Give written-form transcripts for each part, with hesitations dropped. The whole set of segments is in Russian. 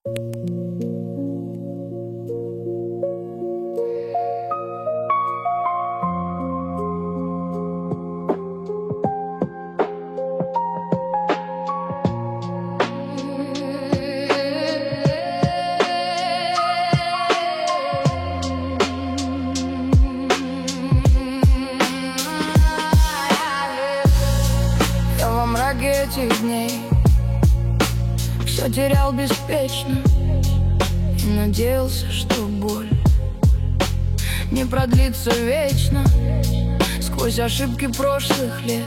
Этих дней все терял беспечно и надеялся, что боль не продлится вечно. Сквозь ошибки прошлых лет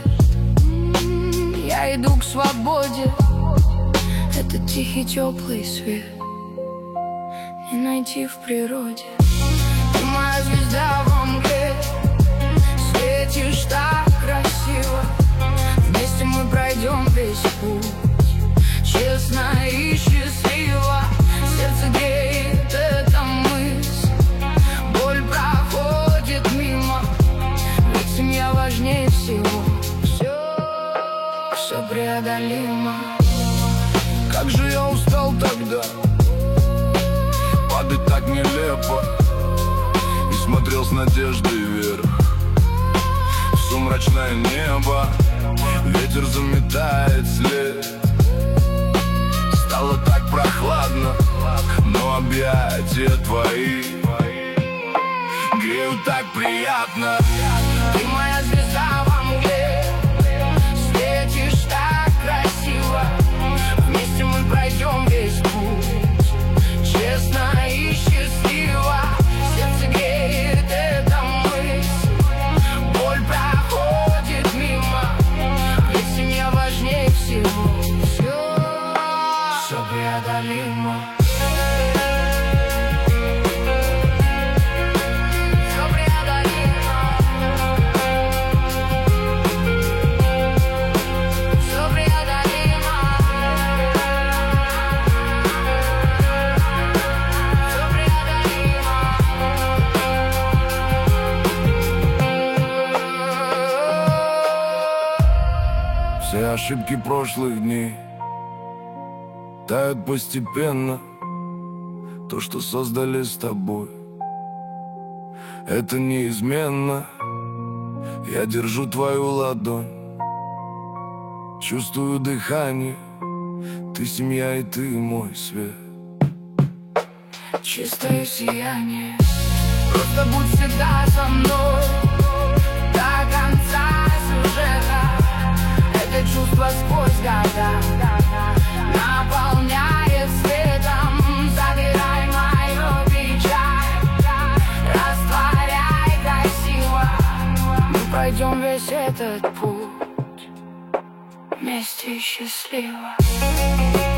я иду к свободе. Это тихий теплый свет не найти в природе. Ты моя звезда во мгле, светишь так красиво. Вместе мы пройдем весь путь, честно и счастливо. Сердце греет эта мысль, боль проходит мимо. Ведь семья важнее всего, все преодолимо. Как же я устал тогда падать так нелепо, и смотрел с надеждой вверх в сумрачное небо. Ветер заметает след, стало так прохладно, но объятия твои греют так приятно. Ты моя звезда во мгле, светишь так красиво. Вместе мы пройдем весь путь, честно и счастливо. Сердце греет эта мысль, боль проходит мимо. Ведь семья важнее всего, все преодолимо. Все ошибки прошлых дней тают постепенно. То, что создали с тобой, это неизменно. Я держу твою ладонь, чувствую дыхание. Ты семья и ты мой свет. Чистое сияние, просто будь всегда со мной до конца сюжета. Это чувство сквозь года наполняет светом. Забирай мою печаль, растворяй красиво. Мы пройдем весь этот путь вместе счастливо.